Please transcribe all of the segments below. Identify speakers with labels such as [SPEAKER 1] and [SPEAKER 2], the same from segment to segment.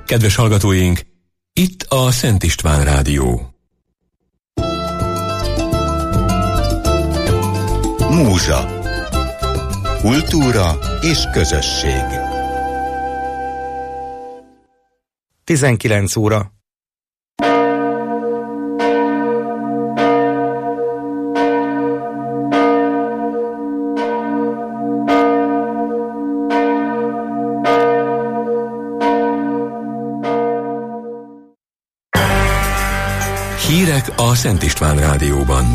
[SPEAKER 1] Kedves hallgatóink, itt a Szent István Rádió.
[SPEAKER 2] Múzsa. Kultúra és közösség.
[SPEAKER 3] 19 óra.
[SPEAKER 1] Hírek a Szent István Rádióban.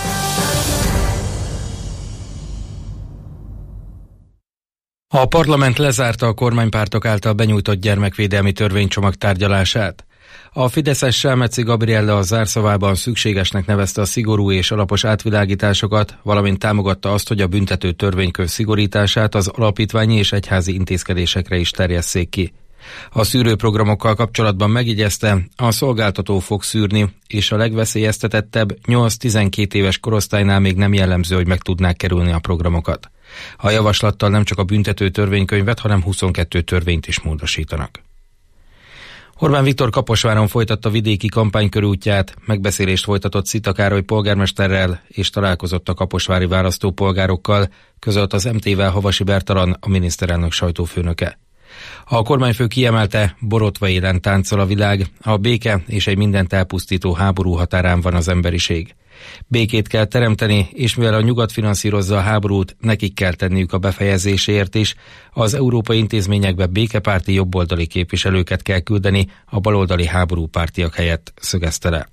[SPEAKER 3] A parlament lezárta a kormánypártok által benyújtott gyermekvédelmi törvénycsomag tárgyalását. A fideszes Selmeczi Gabriella a zárszavában szükségesnek nevezte a szigorú és alapos átvilágításokat, valamint támogatta azt, hogy a büntető törvénykönyv szigorítását az alapítványi és egyházi intézkedésekre is terjesszék ki. A szűrőprogramokkal kapcsolatban megjegyezte, a szolgáltató fog szűrni, és a legveszélyeztetettebb 8-12 éves korosztálynál még nem jellemző, hogy meg tudnák kerülni a programokat. A javaslattal nem csak a büntető törvénykönyvet, hanem 22 törvényt is módosítanak. Orbán Viktor Kaposváron folytatta vidéki kampánykörútját, megbeszélést folytatott Szita Károly polgármesterrel és találkozott a kaposvári választópolgárokkal, közölt az MT-vel Havasi Bertalan, a miniszterelnök sajtófőnöke. A kormányfő kiemelte, borotva élen táncol a világ, a béke és egy mindent elpusztító háború határán van az emberiség. Békét kell teremteni, és mivel a nyugat finanszírozza a háborút, nekik kell tenniük a befejezéséért is, az európai intézményekbe békepárti jobboldali képviselőket kell küldeni a baloldali háborúpártiak helyett, szögezte le.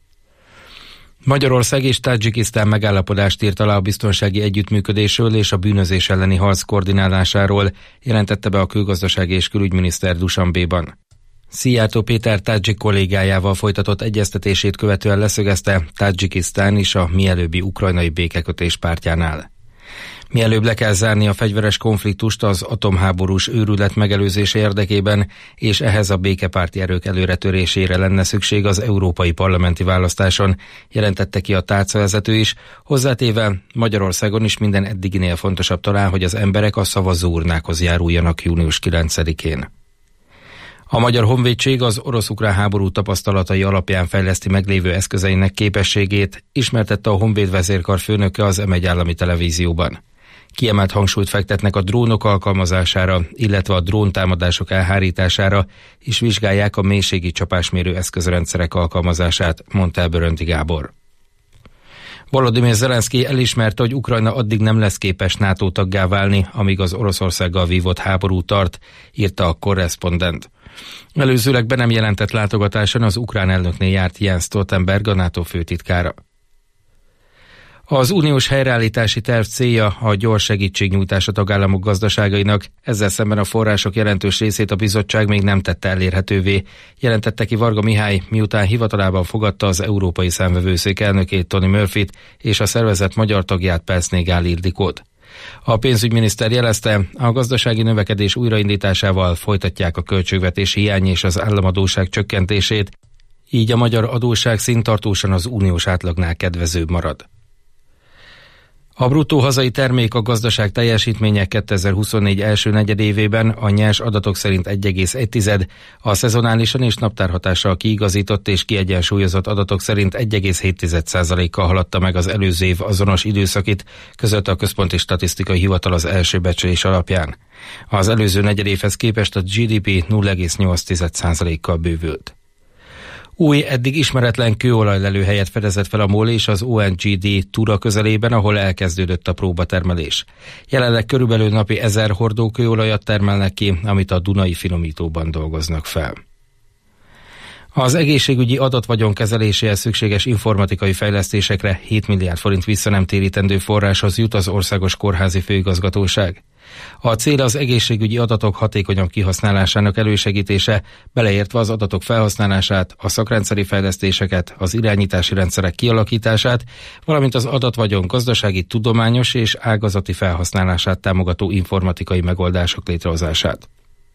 [SPEAKER 3] Magyarország és Tadzsikisztán megállapodást írt alá a biztonsági együttműködésről és a bűnözés elleni harc koordinálásáról, jelentette be a külgazdasági és külügyminiszter Dushanbéban. Szijjártó Péter tadzsik kollégájával folytatott egyeztetését követően leszögezte, Tadzsikisztán is a mielőbbi ukrajnai békekötés pártjánál. Mielőbb le kell zárni a fegyveres konfliktust az atomháborús őrület megelőzése érdekében, és ehhez a békepárti erők előretörésére lenne szükség az európai parlamenti választáson, jelentette ki a tárcavezető is, hozzátéve Magyarországon is minden eddiginél fontosabb talán, hogy az emberek a szavazóurnákhoz járuljanak június 9-én. A Magyar Honvédség az orosz-ukrán háború tapasztalatai alapján fejleszti meglévő eszközeinek képességét, ismertette a Honvéd vezérkar főnöke az M1 állami televízióban. Kiemelt hangsúlyt fektetnek a drónok alkalmazására, illetve a dróntámadások elhárítására, és vizsgálják a mélységi csapásmérő eszközrendszerek alkalmazását, mondta el Börönti Gábor. Volodymyr Zelenszky elismerte, hogy Ukrajna addig nem lesz képes NATO taggá válni, amíg az Oroszországgal vívott háború tart, írta a korrespondent. Előzőleg be nem jelentett látogatáson az ukrán elnöknél járt Jens Stoltenberg, a NATO főtitkára. Az uniós helyreállítási terv célja a gyors segítségnyújtás a tagállamok gazdaságainak, ezzel szemben a források jelentős részét a bizottság még nem tette elérhetővé, jelentette ki Varga Mihály, miután hivatalában fogadta az Európai Számvevőszék elnökét, Tony Murphyt, és a szervezet magyar tagját, Perszné Gál Ildikót. A pénzügyminiszter jelezte, a gazdasági növekedés újraindításával folytatják a költségvetési hiány és az államadósság csökkentését, így a magyar adósság szint tartósan az uniós átlagnál kedvezőbb marad. A bruttó hazai termék, a gazdaság teljesítménye 2024 első negyedévében a nyers adatok szerint 1,1, a szezonálisan és naptárhatással kiigazított és kiegyensúlyozott adatok szerint 1,7%-kal haladta meg az előző év azonos időszakit, közölte a Központi Statisztikai Hivatal az első becslés alapján. Az előző negyedévhez képest a GDP 0,8%-kal bővült. Új, eddig ismeretlen kőolajlelőhelyet fedezett fel a MOL és az ONGD Tura közelében, ahol elkezdődött a próbatermelés. Jelenleg körülbelül napi 1000 hordó kőolajat termelnek ki, amit a Dunai finomítóban dolgoznak fel. Az egészségügyi adatvagyon kezeléséhez szükséges informatikai fejlesztésekre 7 milliárd forint visszanemtérítendő forráshoz jut az Országos Kórházi Főigazgatóság. A cél az egészségügyi adatok hatékonyabb kihasználásának elősegítése, beleértve az adatok felhasználását, a szakrendszeri fejlesztéseket, az irányítási rendszerek kialakítását, valamint az adatvagyon gazdasági, tudományos és ágazati felhasználását támogató informatikai megoldások létrehozását.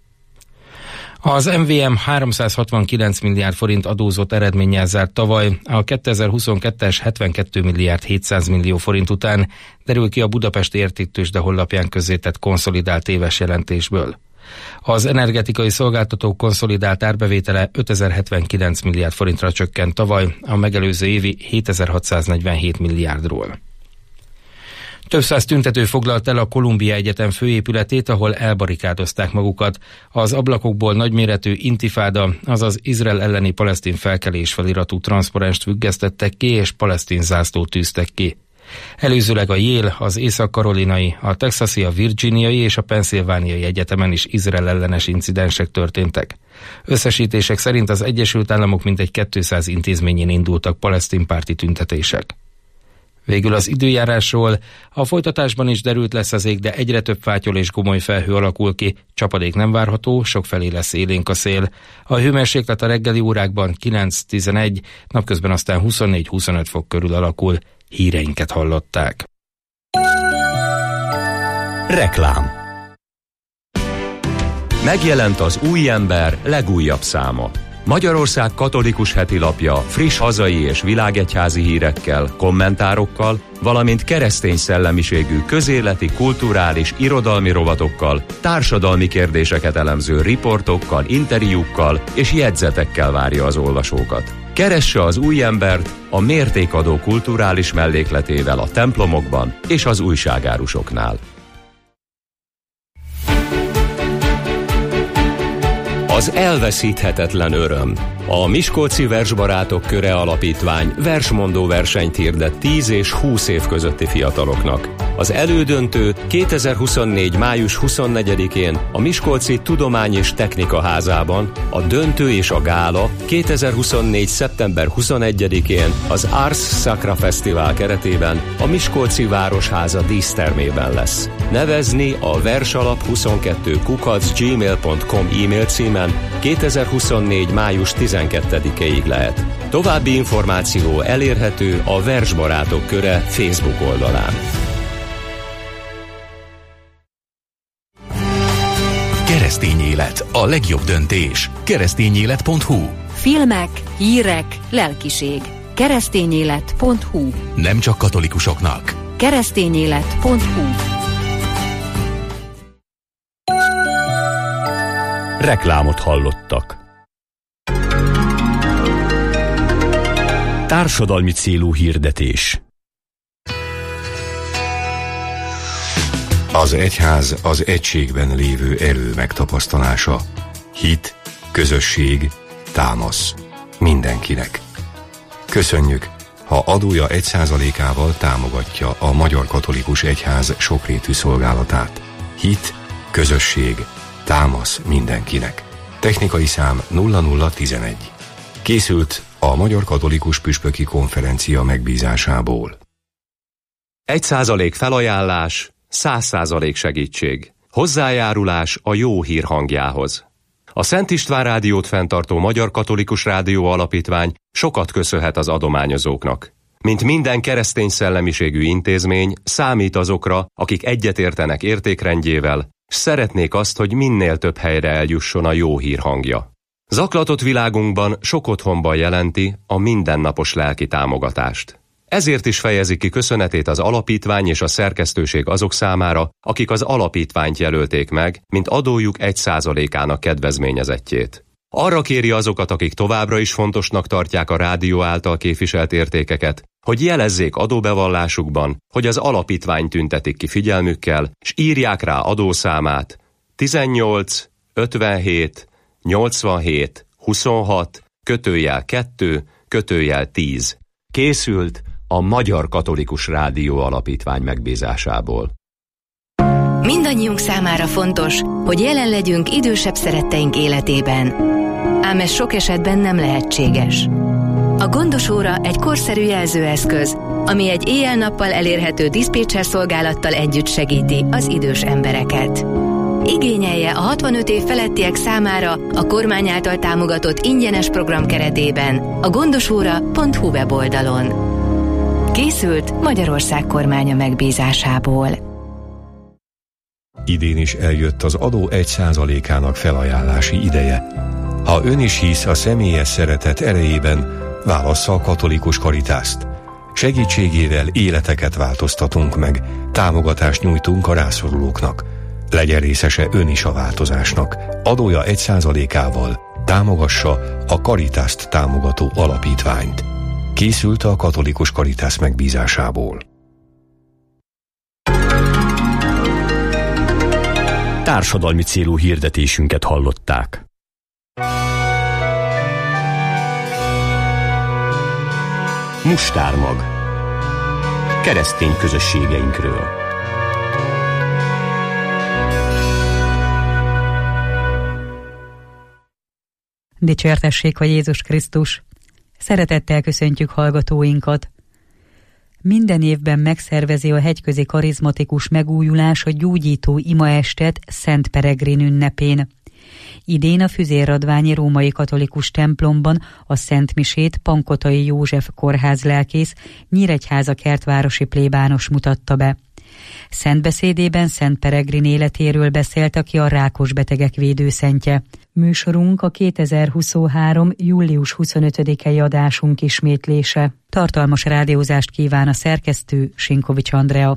[SPEAKER 3] Az MVM 369 milliárd forint adózott eredménnyel zárt tavaly, a 2022-es 72 milliárd 700 millió forint után, derül ki a Budapesti Értéktőzsde honlapján közzétett konszolidált éves jelentésből. Az energetikai szolgáltatók konszolidált árbevétele 5079 milliárd forintra csökkent tavaly, a megelőző évi 7647 milliárdról. Több száz tüntető foglalt el a Columbia Egyetem főépületét, ahol elbarikádozták magukat. Az ablakokból nagyméretű intifáda, azaz Izrael elleni palesztin felkelés feliratú transzparenst függesztettek ki, és palesztin zászlót tűztek ki. Előzőleg a Yale, az észak-karolinai, a texasi, a virginiai és a pennsylvániai egyetemen is Izrael ellenes incidensek történtek. Összesítések szerint az Egyesült Államok mintegy 200 intézményén indultak palesztin párti tüntetések. Végül az időjárásról. A folytatásban is derült lesz az ég, de egyre több fátyol és gomoly felhő alakul ki, csapadék nem várható, sokfelé lesz élénk a szél. A hőmérséklet a reggeli órákban 9-11, napközben aztán 24-25 fok körül alakul. Híreinket hallották.
[SPEAKER 2] Reklám. Megjelent az Új Ember legújabb száma. Magyarország katolikus hetilapja friss hazai és világegyházi hírekkel, kommentárokkal, valamint keresztény szellemiségű közéleti, kulturális, irodalmi rovatokkal, társadalmi kérdéseket elemző riportokkal, interjúkkal és jegyzetekkel várja az olvasókat. Keresse az Új Embert a mértékadó kulturális mellékletével a templomokban és az újságárusoknál. Az elveszíthetetlen öröm. A Miskolci Versbarátok Köre Alapítvány versmondó versenyt hirdet 10 és 20 év közötti fiataloknak. Az elődöntő 2024. május 24-én a Miskolci Tudomány és Technika Házában, a döntő és a gála 2024. szeptember 21-én az Ars Sacra Fesztivál keretében a Miskolci Városháza dísztermében lesz. Nevezni a versalap22@gmail.com e-mail címen 2024. május 12-ig lehet. További információ elérhető a Versbarátok Köre Facebook oldalán.
[SPEAKER 1] Keresztény élet, a legjobb döntés. Keresztényélet.hu.
[SPEAKER 4] Filmek, hírek, lelkiség. Keresztényélet.hu.
[SPEAKER 1] Nem csak katolikusoknak.
[SPEAKER 4] Keresztényélet.hu.
[SPEAKER 2] Reklámot hallottak. Társadalmi célú hirdetés.
[SPEAKER 5] Az egyház az egységben lévő erő megtapasztalása. Hit, közösség, támasz. Mindenkinek. Köszönjük, ha adója 1%-ával támogatja a Magyar Katolikus Egyház sokrétű szolgálatát. Hit, közösség, támasz mindenkinek. Technikai szám 0011. Készült a Magyar Katolikus Püspöki Konferencia megbízásából.
[SPEAKER 6] 1% felajánlás, 100% segítség. Hozzájárulás a jó hír hangjához. A Szent István Rádiót fenntartó Magyar Katolikus Rádió Alapítvány sokat köszönhet az adományozóknak. Mint minden keresztény szellemiségű intézmény, számít azokra, akik egyetértenek értékrendjével, s szeretnék azt, hogy minél több helyre eljusson a jó hír hangja. Zaklatott világunkban sok otthonban jelenti a mindennapos lelki támogatást. Ezért is fejezi ki köszönetét az alapítvány és a szerkesztőség azok számára, akik az alapítványt jelölték meg, mint adójuk 1%-ának kedvezményezettjét. Arra kéri azokat, akik továbbra is fontosnak tartják a rádió által képviselt értékeket, hogy jelezzék adóbevallásukban, hogy az alapítvány tüntetik ki figyelmükkel, s írják rá adószámát 18 57 87 26 /2 /10. Készült a Magyar Katolikus Rádió Alapítvány megbízásából.
[SPEAKER 4] Mindannyiunk számára fontos, hogy jelen legyünk idősebb szeretteink életében. Ám ez sok esetben nem lehetséges. A Gondos Óra egy korszerű jelzőeszköz, ami egy éjjel-nappal elérhető diszpécser szolgálattal együtt segíti az idős embereket. Igényelje a 65 év felettiek számára a kormány által támogatott ingyenes program keretében a gondosóra.hu weboldalon. Készült Magyarország kormánya megbízásából.
[SPEAKER 5] Idén is eljött az adó 1%-ának felajánlási ideje. Ha ön is hisz a személyes szeretet erejében, válassza a katolikus karitást. Segítségével életeket változtatunk meg, támogatást nyújtunk a rászorulóknak. Legyen részese ön is a változásnak. Adója 1%-ával támogassa a Caritaszt támogató alapítványt. Készült a Katolikus Caritas megbízásából.
[SPEAKER 7] Társadalmi célú hirdetésünket hallották. Mustármag. Keresztény közösségeinkről.
[SPEAKER 8] Dicsértessék a Jézus Krisztus! Szeretettel köszöntjük hallgatóinkat! Minden évben megszervezi a hegyközi karizmatikus megújulás a gyógyító imaestet Szent Peregrin ünnepén. Idén a Füzérradványi római katolikus templomban a szentmisét Pankotai József kórházlelkész, Nyíregyháza kertvárosi plébános mutatta be. Szentbeszédében Szent Peregrin életéről beszélt, aki a rákos betegek védőszentje. Műsorunk a 2023. július 25-i adásunk ismétlése. Tartalmas rádiózást kíván a szerkesztő, Sinkovics Andrea.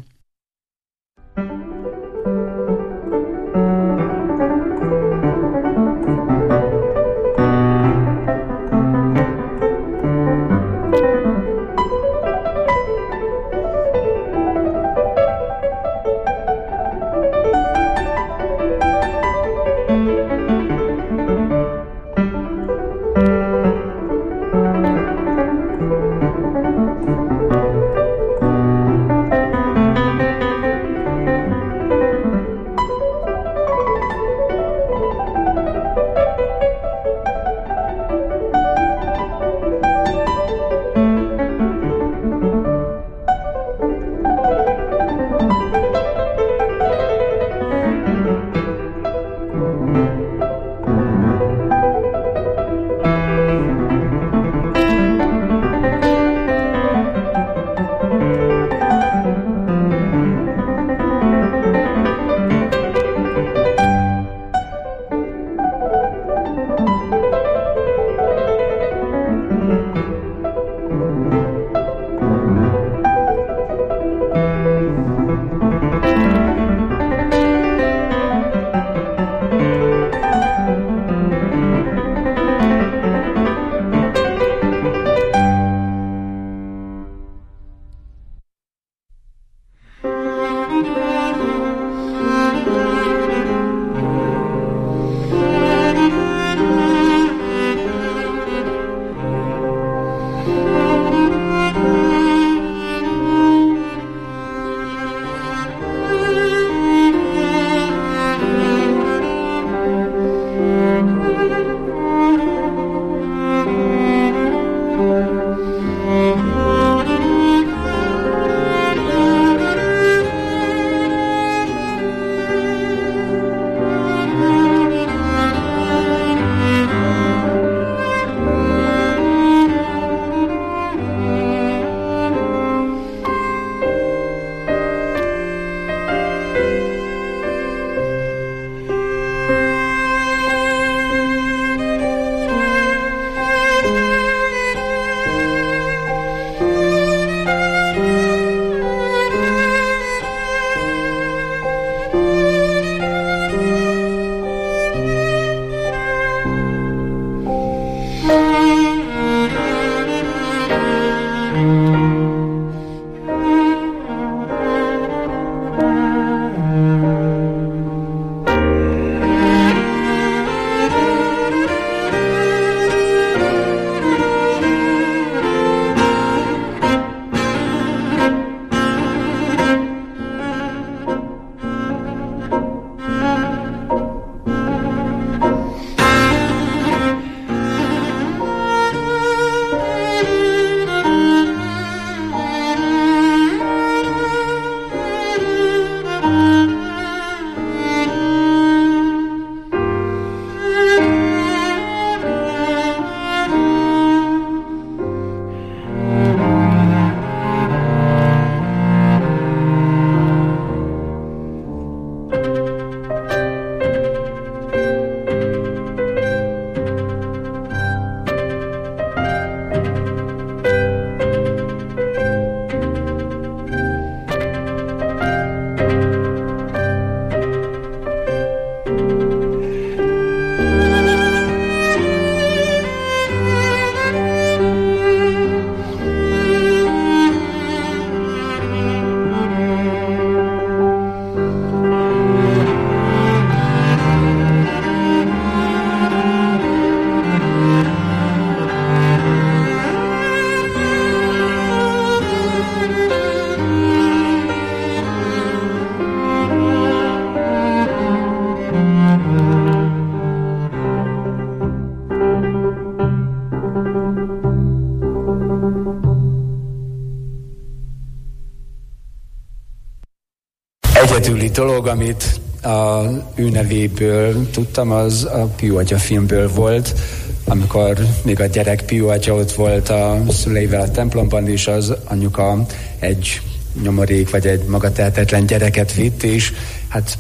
[SPEAKER 9] Egyedüli dolog, amit az ő nevéből tudtam, az a Piu atya filmből volt, amikor még a gyerek Piu atya ott volt a szüleivel a templomban, és az anyuka egy nyomorék vagy egy magatehetetlen gyereket vitt, és hát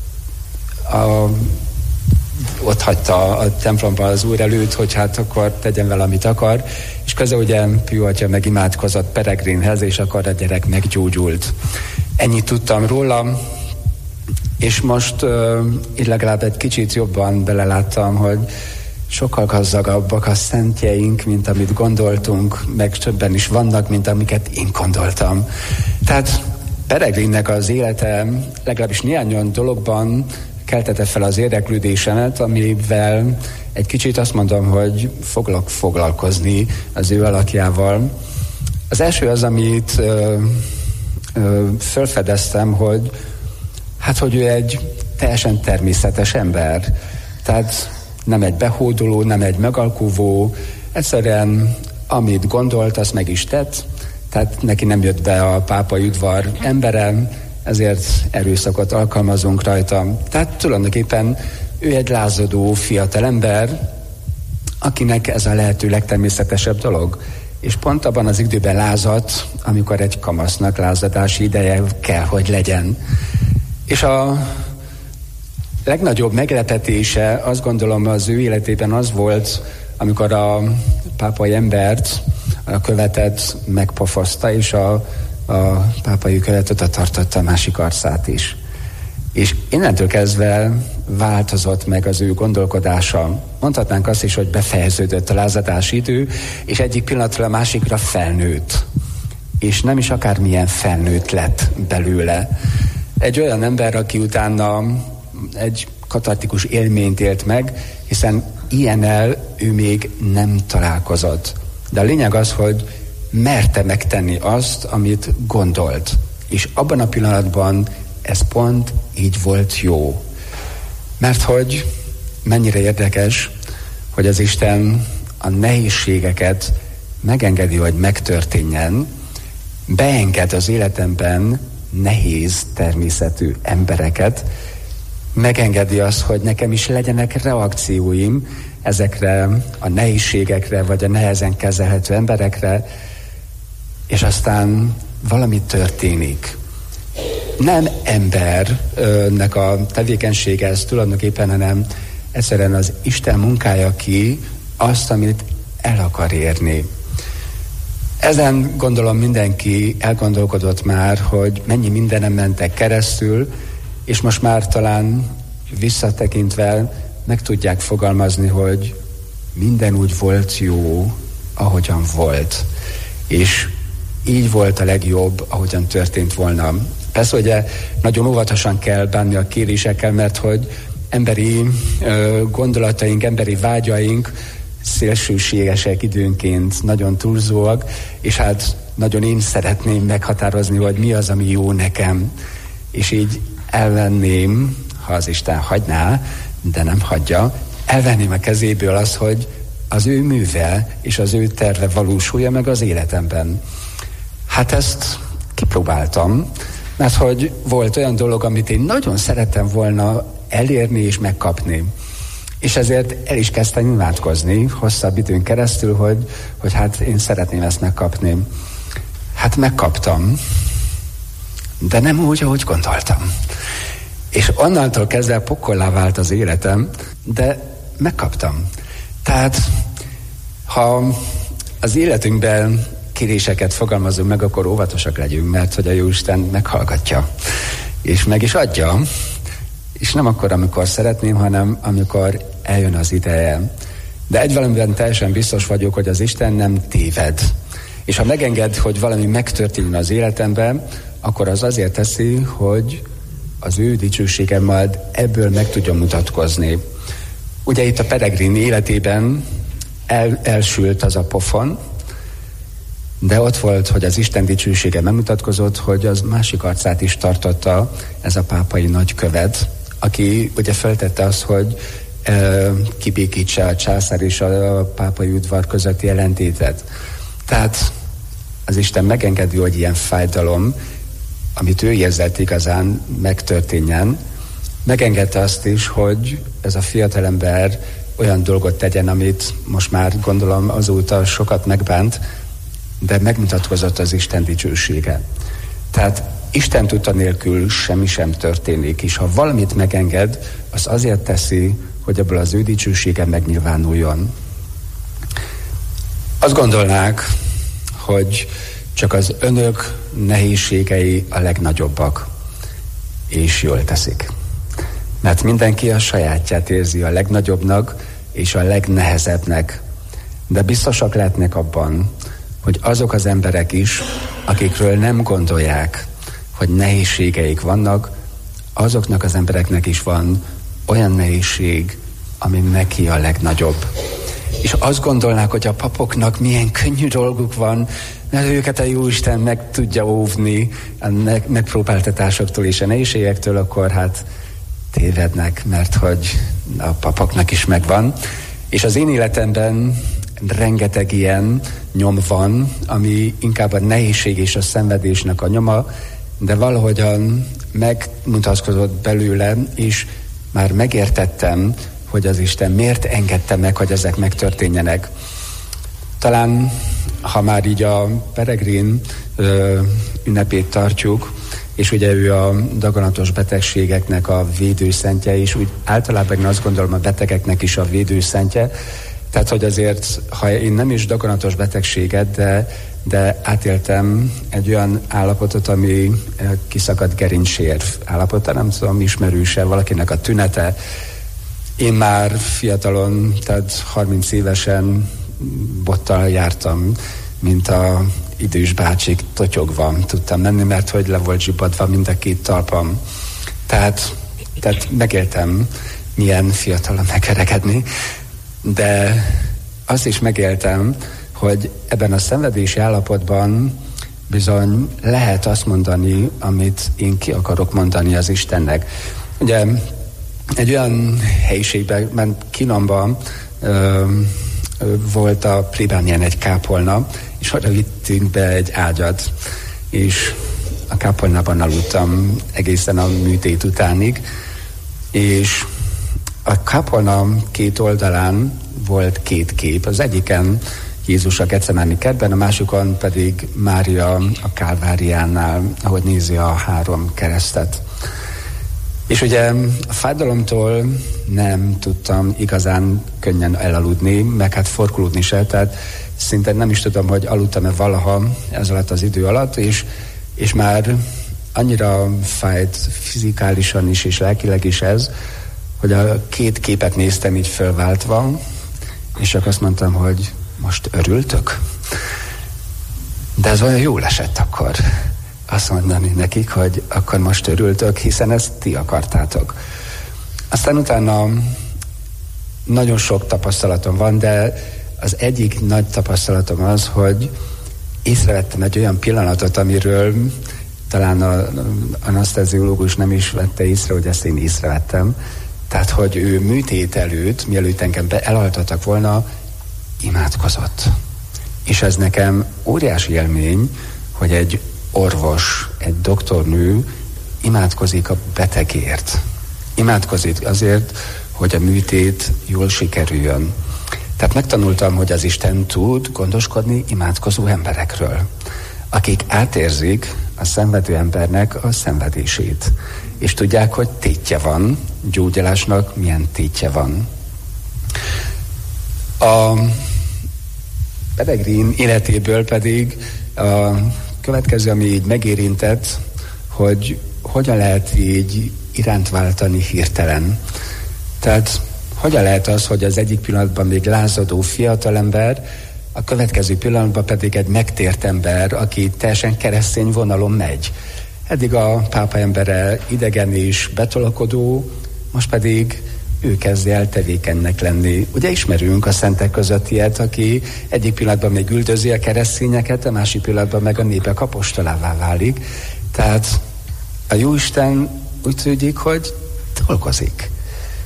[SPEAKER 9] ott hagyta a templomban az úr előtt, hogy hát akkor tegyen vele, amit akar, és közben ugye Piu atya megimádkozott Peregrinhez, és akkor a gyerek meggyógyult. Ennyit tudtam róla, és most így legalább egy kicsit jobban beleláttam, hogy sokkal gazdagabbak a szentjeink, mint amit gondoltunk, meg többen is vannak, mint amiket én gondoltam. Tehát Peregrinnek az élete legalábbis néhány olyan dologban keltette fel az érdeklődésemet, amivel egy kicsit azt mondom, hogy foglak foglalkozni az ő alakjával. Az első az, amit felfedeztem, hogy ő egy teljesen természetes ember. Tehát nem egy behódoló, nem egy megalkuvó, egyszerűen amit gondolt, azt meg is tett, tehát neki nem jött be a pápai udvar embere, ezért erőszakot alkalmazunk rajta. Tehát tulajdonképpen ő egy lázadó fiatal ember, akinek ez a lehető legtermészetesebb dolog. És pont abban az időben lázadt, amikor egy kamasznak lázadási ideje kell, hogy legyen. És a legnagyobb meglepetése, azt gondolom, az ő életében az volt, amikor a pápai embert, a követet megpofozta, és a pápai követ oda tartotta a másik arcát is. És innentől kezdve változott meg az ő gondolkodása. Mondhatnánk azt is, hogy befejeződött a lázadási idő, és egyik pillanatról a másikra felnőtt. És nem is akármilyen felnőtt lett belőle. Egy olyan ember, aki utána egy katartikus élményt élt meg, hiszen ilyennel ő még nem találkozott. De a lényeg az, hogy merte megtenni azt, amit gondolt. És abban a pillanatban ez pont így volt jó. Mert hogy mennyire érdekes, hogy az Isten a nehézségeket megengedi, hogy megtörténjen, beenged az életemben nehéz természetű embereket, megengedi azt, hogy nekem is legyenek reakcióim ezekre a nehézségekre, vagy a nehezen kezelhető emberekre, és aztán valami történik. Nem embernek a tevékenysége ez tulajdonképpen, hanem egyszerűen az Isten munkája ki azt, amit el akar érni. Ezen gondolom mindenki elgondolkodott már, hogy mennyi mindenem mentek keresztül, és most már talán visszatekintve meg tudják fogalmazni, hogy minden úgy volt jó, ahogyan volt. És így volt a legjobb, ahogyan történt volna. Persze ugye nagyon óvatosan kell bánni a kérésekkel, mert hogy emberi gondolataink, emberi vágyaink szélsőségesek időnként, nagyon túlzóak, és hát nagyon én szeretném meghatározni, hogy mi az, ami jó nekem. És így elvenném, ha az Isten hagyná, de nem hagyja, elvenném a kezéből azt, hogy az ő műve és az ő terve valósulja meg az életemben. Hát ezt kipróbáltam, mert hogy volt olyan dolog, amit én nagyon szerettem volna elérni és megkapni. És ezért el is kezdtem imádkozni hosszabb időn keresztül, hogy hát én szeretném ezt megkapni. Hát megkaptam, de nem úgy, ahogy gondoltam. És onnantól kezdve pokollá vált az életem, de megkaptam. Tehát, ha az életünkben kéréseket fogalmazunk meg, akkor óvatosak legyünk, mert hogy a Jóisten meghallgatja, és meg is adja, és nem akkor, amikor szeretném, hanem amikor eljön az ideje. De egy valamiben teljesen biztos vagyok, hogy az Isten nem téved. És ha megenged, hogy valami megtörténjen az életemben, akkor az azért teszi, hogy az ő dicsősége majd ebből meg tudja mutatkozni. Ugye itt a Peregrin életében elsült az a pofon, de ott volt, hogy az Isten dicsősége megmutatkozott, hogy az másik arcát is tartotta ez a pápai nagykövet, aki ugye feltette azt, hogy kibékítse a császár és a pápai udvar közötti ellentétet. Tehát az Isten megengedi, hogy ilyen fájdalom, amit ő érzett igazán, megtörténjen. Megengedte azt is, hogy ez a fiatalember olyan dolgot tegyen, amit most már gondolom azóta sokat megbánt, de megmutatkozott az Isten dicsősége. Tehát Isten tudta nélkül semmi sem történik, és ha valamit megenged, az azért teszi, hogy ebből az ő dicsősége megnyilvánuljon. Azt gondolnák, hogy csak az önök nehézségei a legnagyobbak, és jól teszik. Mert mindenki a sajátját érzi a legnagyobbnak és a legnehezebbnek. De biztosak lehetnek abban, hogy azok az emberek is, akikről nem gondolják, hogy nehézségeik vannak, azoknak az embereknek is van olyan nehézség, ami neki a legnagyobb. És azt gondolnák, hogy a papoknak milyen könnyű dolguk van, mert őket a Jóisten meg tudja óvni a megpróbáltatásoktól és a nehézségektől, akkor hát tévednek, mert hogy a papoknak is megvan. És az én életemben rengeteg ilyen nyom van, ami inkább a nehézség és a szenvedésnek a nyoma, de valahogyan megmutatkozott belőlem, és már megértettem, hogy az Isten miért engedte meg, hogy ezek megtörténjenek. Talán, ha már így a Peregrin ünnepét tartjuk, és ugye ő a daganatos betegségeknek a védőszentje, és úgy általában azt gondolom a betegeknek is a védőszentje. Tehát, hogy azért, ha én nem is daganatos betegséget, de átéltem egy olyan állapotot, ami kiszakadt gerincsérv állapota, nem tudom, ismerőse valakinek a tünete. Én már fiatalon, tehát 30 évesen bottal jártam, mint a idős bácsik, totyogva tudtam menni, mert hogy le volt zsibbadva mind a két talpam. Tehát megéltem, milyen fiatalon megöregedni, de azt is megéltem, hogy ebben a szenvedési állapotban bizony lehet azt mondani, amit én ki akarok mondani az Istennek. Ugye egy olyan helyiségben, mert Kínamban volt a plébánián egy kápolna, és oda vittünk be egy ágyat, és a kápolnában aludtam egészen a műtét utánig, és a kápolna két oldalán volt két kép. Az egyiken Jézus a Gecemáni kertben, a másikon pedig Mária a Kálváriánál, ahogy nézi a 3 keresztet. És ugye a fájdalomtól nem tudtam igazán könnyen elaludni, meg hát forkulódni se, tehát szinte nem is tudom, hogy aludtam-e valaha ez alatt az idő alatt, és már annyira fájt fizikálisan is és lelkileg is ez, hogy a két képet néztem így fölváltva, és csak azt mondtam, hogy most örültök? De ez olyan jól esett akkor. Azt mondani nekik, hogy akkor most örültök, hiszen ezt ti akartátok. Aztán utána nagyon sok tapasztalatom van, de az egyik nagy tapasztalatom az, hogy észrevettem egy olyan pillanatot, amiről talán az aneszteziológus nem is vette észre, hogy ezt én észrevettem. Tehát, hogy ő műtét előtt, mielőtt engem elaltattak volna, imádkozott. És ez nekem óriási élmény, hogy egy orvos, egy doktornő imádkozik a betegért. Imádkozik azért, hogy a műtét jól sikerüljön. Tehát megtanultam, hogy az Isten tud gondoskodni imádkozó emberekről, akik átérzik a szenvedő embernek a szenvedését, és tudják, hogy tétje van, gyógyulásnak milyen tétje van. A Peregrin életéből pedig a következő, ami így megérintett, hogy hogyan lehet így iránt váltani hirtelen. Tehát hogyan lehet az, hogy az egyik pillanatban még lázadó fiatalember, a következő pillanatban pedig egy megtért ember, aki teljesen keresztény vonalon megy. Eddig a pápa embere idegen és betolakodó, most pedig ő kezdi el tevékenynek lenni. Ugye ismerünk a szentek között ilyet, aki egyik pillanatban még üldözi a keresztényeket, a másik pillanatban meg a népek apostolává válik. Tehát a Jóisten úgy tűnik, hogy dolgozik.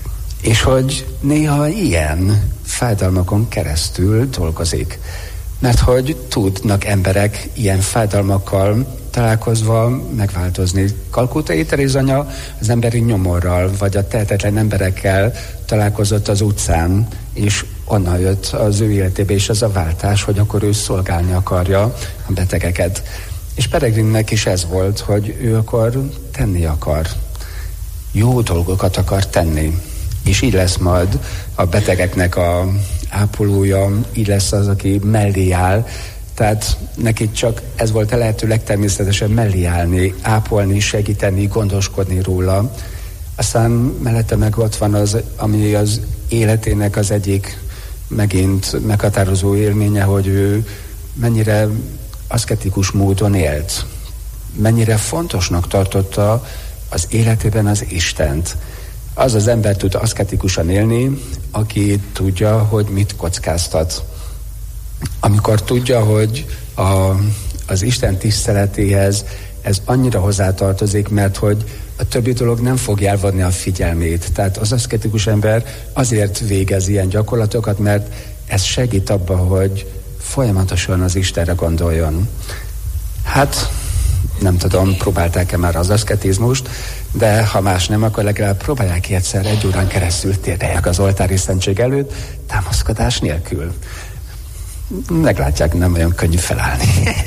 [SPEAKER 9] és hogy néha ilyen fájdalmakon keresztül dolgozik. Mert hogy tudnak emberek ilyen fájdalmakkal találkozva megváltozni. Kalkutai Terézanya az emberi nyomorral, vagy a tehetetlen emberekkel találkozott az utcán, és onnan jött az ő életébe is az a váltás, hogy akkor ő szolgálni akarja a betegeket. És Peregrinnek is ez volt, hogy ő akkor tenni akar. Jó dolgokat akar tenni. És így lesz majd a betegeknek a ápolója, így lesz az, aki mellé áll. Tehát neki csak ez volt a lehető legtermészetesebb mellé állni, ápolni, segíteni, gondoskodni róla. Aztán mellette meg ott van az, ami az életének az egyik megint meghatározó élménye, hogy ő mennyire aszketikus módon élt. Mennyire fontosnak tartotta az életében az Istent. Az az ember tud aszketikusan élni, aki tudja, hogy mit kockáztat. Amikor tudja, hogy az Isten tiszteletéhez ez annyira hozzátartozik, mert hogy a többi dolog nem fogja elvadni a figyelmét. Tehát az aszketikus ember azért végez ilyen gyakorlatokat, mert ez segít abba, hogy folyamatosan az Istenre gondoljon. Hát, nem tudom, próbálták-e már az aszketizmust, de ha más nem, akkor legalább próbálják ki egyszer 1 órán keresztül térdeljek az oltári szentség előtt, támaszkodás nélkül. Meglátják, nem olyan könnyű felállni.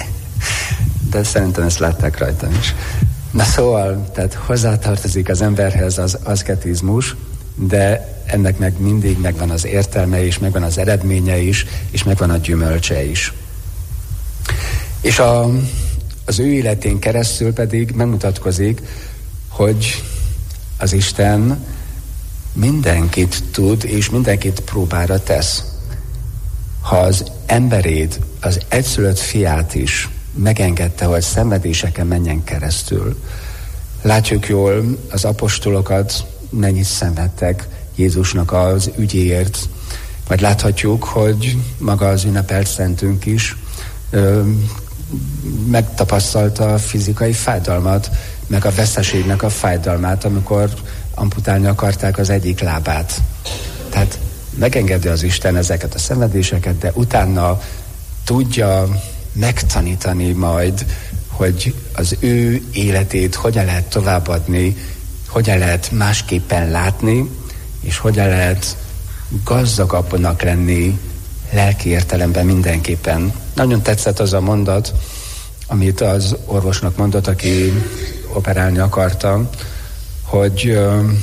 [SPEAKER 9] De szerintem ezt látták rajtam is. Na szóval, tehát hozzátartozik az emberhez az aszketizmus, de ennek meg mindig megvan az értelme is, megvan az eredménye is, és megvan a gyümölcse is. És az ő életén keresztül pedig megmutatkozik, hogy az Isten mindenkit tud, és mindenkit próbára tesz. Ha az emberét, az egyszülött fiát is megengedte, hogy szenvedéseken menjen keresztül. Látjuk jól az apostolokat, mennyit szenvedtek Jézusnak az ügyéért. Vagy láthatjuk, hogy maga az ünnepelt szentünk is megtapasztalta a fizikai fájdalmat, meg a veszteségnek a fájdalmát, amikor amputálni akarták az egyik lábát. Tehát megengedi az Isten ezeket a szenvedéseket, de utána tudja megtanítani majd, hogy az ő életét hogyan lehet továbbadni, hogyan lehet másképpen látni, és hogyan lehet gazdagabbnak lenni lelki értelemben mindenképpen. Nagyon tetszett az a mondat, amit az orvosnak mondott, aki operálni akarta, hogy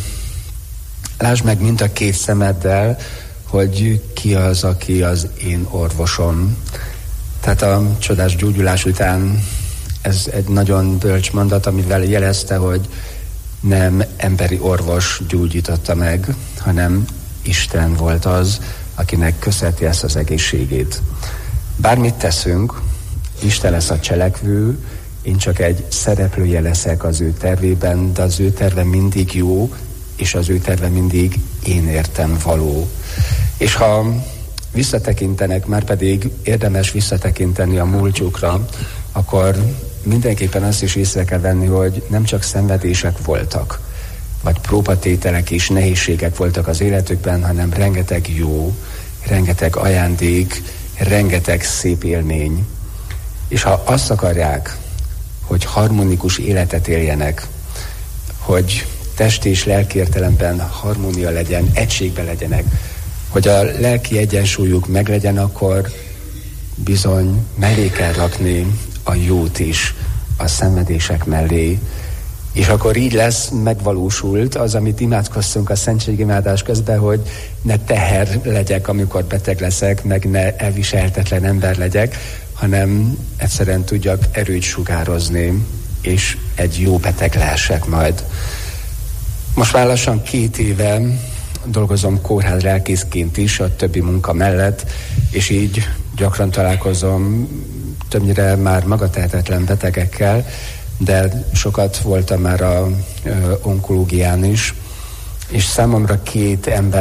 [SPEAKER 9] lásd meg mind a 2 szemeddel, hogy ki az, aki az én orvosom. Tehát a csodás gyógyulás után ez egy nagyon bölcs mondat, amivel jelezte, hogy nem emberi orvos gyógyította meg, hanem Isten volt az, akinek köszönheti ezt az egészségét. Bármit teszünk, Isten lesz a cselekvő, én csak egy szereplője leszek az ő tervében, de az ő terve mindig jó, és az ő terve mindig én értem való. És ha visszatekintenek, már pedig érdemes visszatekinteni a múltjukra, akkor mindenképpen azt is észre kell venni, hogy nem csak szenvedések voltak, vagy próbatételek és nehézségek voltak az életükben, hanem rengeteg jó, rengeteg ajándék, rengeteg szép élmény. És ha azt akarják, hogy harmonikus életet éljenek, hogy test és lelki értelemben harmónia legyen, egységben legyenek, hogy a lelki egyensúlyuk meglegyen, akkor bizony mellé kell rakni a jót is a szenvedések mellé. És akkor így lesz megvalósult az, amit imádkoztunk a szentségimádás közben, hogy ne teher legyek, amikor beteg leszek, meg ne elviselhetetlen ember legyek, hanem egyszerűen tudjak erőt sugározni, és egy jó beteg lehessek majd. Most már lassan 2 éve dolgozom kórház lelkészként is, a többi munka mellett, és így gyakran találkozom többnyire már magatehetetlen betegekkel, de sokat voltam már a onkológián is, és számomra 2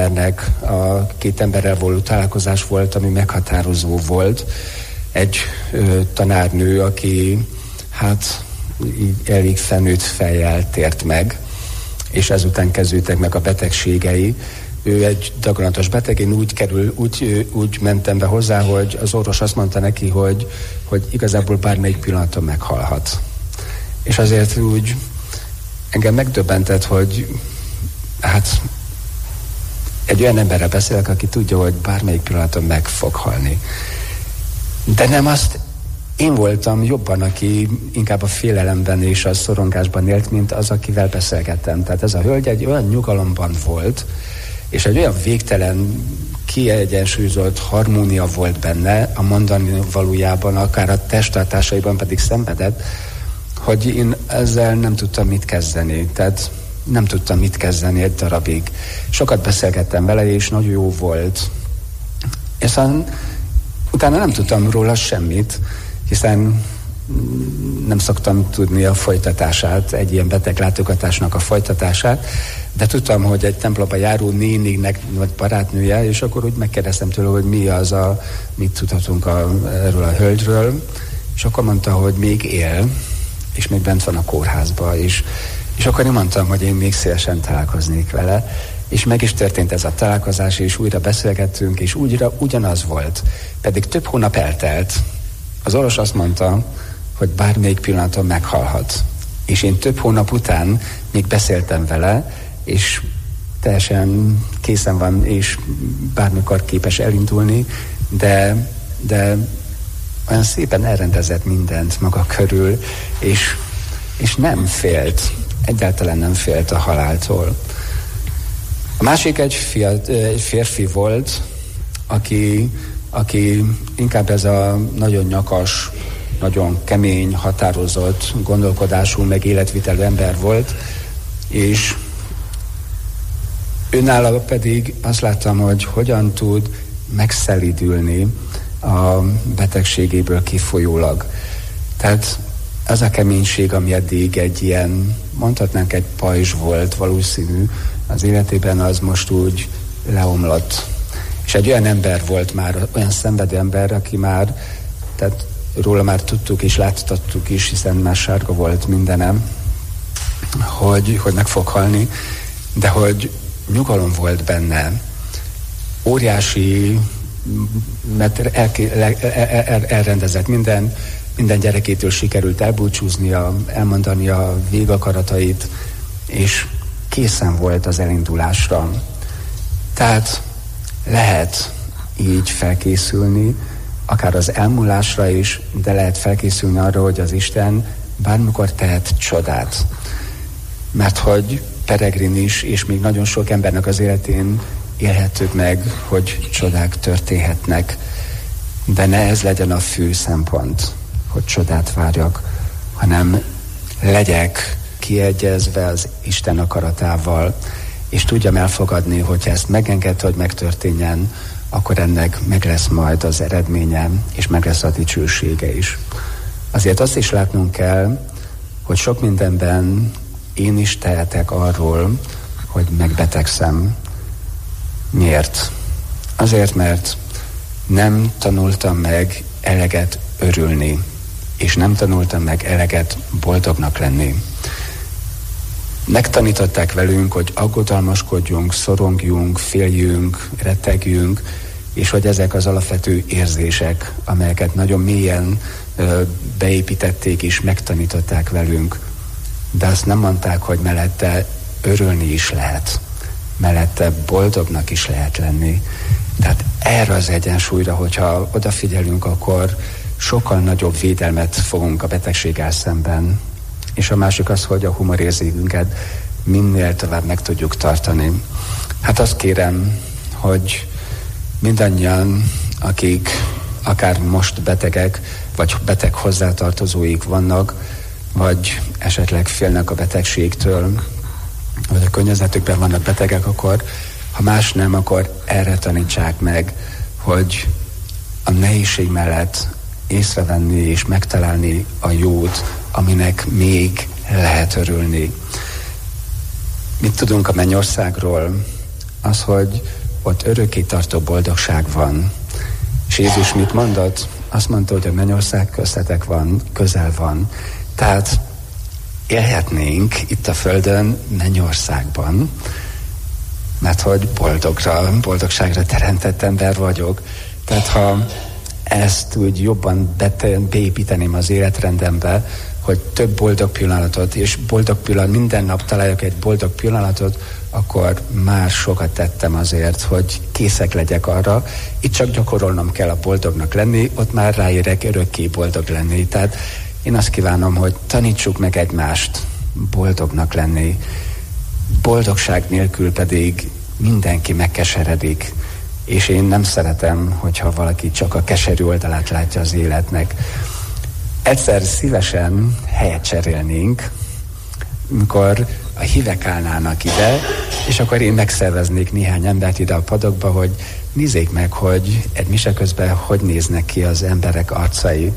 [SPEAKER 9] emberrel való találkozás volt, ami meghatározó volt. Egy tanárnő, aki hát így elég felnőtt fejjel tért meg, és ezután kezdődtek meg a betegségei, ő egy daganatos beteg, én úgy mentem be hozzá, hogy az orvos azt mondta neki, hogy igazából bármelyik pillanaton meghalhat. És azért úgy engem megdöbbentett, hogy hát egy olyan emberrel beszélek, aki tudja, hogy bármelyik pillanaton meg fog halni. De nem azt én voltam jobban, aki inkább a félelemben és a szorongásban élt, mint az, akivel beszélgettem. Tehát ez a hölgy egy olyan nyugalomban volt, és egy olyan végtelen, kiegyensúlyozott harmónia volt benne, a mondani valójában, akár a testtartásaiban pedig szenvedett, hogy én ezzel nem tudtam mit kezdeni. Tehát nem tudtam mit kezdeni egy darabig. Sokat beszélgettem vele, és nagyon jó volt. És utána nem tudtam róla semmit, hiszen nem szoktam tudni a folytatását, egy ilyen beteglátogatásnak a folytatását, de tudtam, hogy egy templomba járó néninek vagy barátnője, és akkor úgy megkérdeztem tőle, hogy mi az mit tudhatunk erről a hölgyről, és akkor mondta, hogy még él, és még bent van a kórházba, és akkor én mondtam, hogy én még szívesen találkoznék vele, és meg is történt ez a találkozás, és újra beszélgettünk, és ugyanaz volt. Pedig több hónap eltelt. Az orvos azt mondta, hogy bármelyik pillanaton meghalhat. És én több hónap után még beszéltem vele, és teljesen készen van, és bármikor képes elindulni, de olyan szépen elrendezett mindent maga körül, és nem félt, egyáltalán nem félt a haláltól. A másik egy férfi volt, aki inkább ez a nagyon nyakas, nagyon kemény, határozott gondolkodású, meg életvitelű ember volt, és őnála pedig azt láttam, hogy hogyan tud megszelídülni a betegségéből kifolyólag. Tehát az a keménység, ami eddig egy ilyen, mondhatnánk egy pajzs volt valószínű, az életében az most úgy leomlott. És egy olyan ember volt már, olyan szenvedő ember, aki már, tehát róla már tudtuk és láttattuk is, hiszen már sárga volt mindenem, hogy meg fog halni, de hogy nyugalom volt benne. Óriási, mert elrendezett minden gyerekétől sikerült elbúcsúznia, elmondani a végakaratait, és készen volt az elindulásra. Tehát lehet így felkészülni, akár az elmúlásra is, de lehet felkészülni arra, hogy az Isten bármikor tehet csodát. Mert hogy Peregrin is, és még nagyon sok embernek az életén élhetők meg, hogy csodák történhetnek. De ne ez legyen a fő szempont, hogy csodát várjak, hanem legyek kiegyezve az Isten akaratával, és tudjam elfogadni, hogyha ezt megengedte, hogy megtörténjen, akkor ennek meg lesz majd az eredménye, és meg lesz a dicsősége is. Azért azt is látnunk kell, hogy sok mindenben én is tehetek arról, hogy megbetegszem. Miért? Azért, mert nem tanultam meg eleget örülni, és nem tanultam meg eleget boldognak lenni. Megtanították velünk, hogy aggodalmaskodjunk, szorongjunk, féljünk, rettegjünk, és hogy ezek az alapvető érzések, amelyeket nagyon mélyen beépítették és megtanították velünk. De azt nem mondták, hogy mellette örülni is lehet, mellette boldognak is lehet lenni. Tehát erre az egyensúlyra, hogyha odafigyelünk, akkor sokkal nagyobb védelmet fogunk a betegséggel szemben. És a másik az, hogy a humorérzékünket minél tovább meg tudjuk tartani. Hát azt kérem, hogy mindannyian, akik akár most betegek, vagy beteg hozzátartozóik vannak, vagy esetleg félnek a betegségtől, vagy a környezetükben vannak betegek, akkor ha más nem, akkor erre tanítsák meg, hogy a nehézség mellett észrevenni és megtalálni a jót, aminek még lehet örülni. Mit tudunk a mennyországról? Az, hogy ott örökké tartó boldogság van. És Jézus mit mondott? Azt mondta, hogy a mennyország köztetek van, közel van. Tehát élhetnénk itt a földön mennyországban, mert hogy boldogságra teremtett ember vagyok. Tehát ha ezt úgy jobban beépíteném az életrendembe, hogy több boldog pillanatot, és minden nap találjak egy boldog pillanatot, akkor már sokat tettem azért, hogy készek legyek arra. Itt csak gyakorolnom kell a boldognak lenni, ott már ráérek örökké boldog lenni. Tehát én azt kívánom, hogy tanítsuk meg egymást boldognak lenni. Boldogság nélkül pedig mindenki megkeseredik, és én nem szeretem, hogyha valaki csak a keserű oldalát látja az életnek. Egyszer szívesen helyet cserélnénk, amikor a hívek állnának ide, és akkor én megszerveznék néhány embert ide a padokba, hogy nézzék meg, hogy egy mise közben hogy néznek ki az emberek arcai.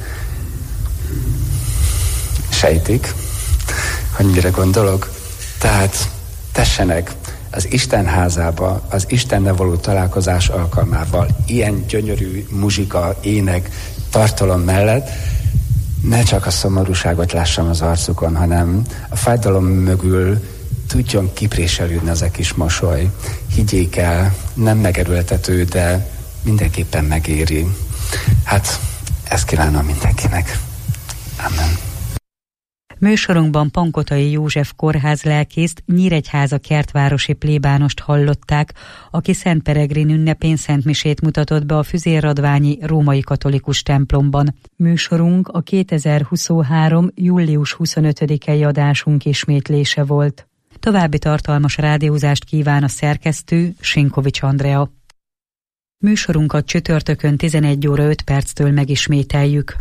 [SPEAKER 9] Sejtik, hogy mire gondolok? Tehát tessenek az Isten házába, az Istennel való találkozás alkalmával, ilyen gyönyörű muzsika, ének, tartalom mellett, ne csak a szomorúságot lássam az arcukon, hanem a fájdalom mögül tudjon kipréselődni az a kis mosoly. Higgyék el, nem megerőltető, de mindenképpen megéri. Hát, ezt kívánom mindenkinek. Amen.
[SPEAKER 8] Műsorunkban Pankotai József kórházlelkészt, Nyíregyháza kertvárosi plébánost hallották, aki Szent Peregrin ünnepén szentmisét mutatott be a Füzérradványi római katolikus templomban. Műsorunk a 2023. július 25-i adásunk ismétlése volt. További tartalmas rádiózást kíván a szerkesztő, Sinkovics Andrea. Műsorunkat csütörtökön 11 óra 5 perctől megismételjük.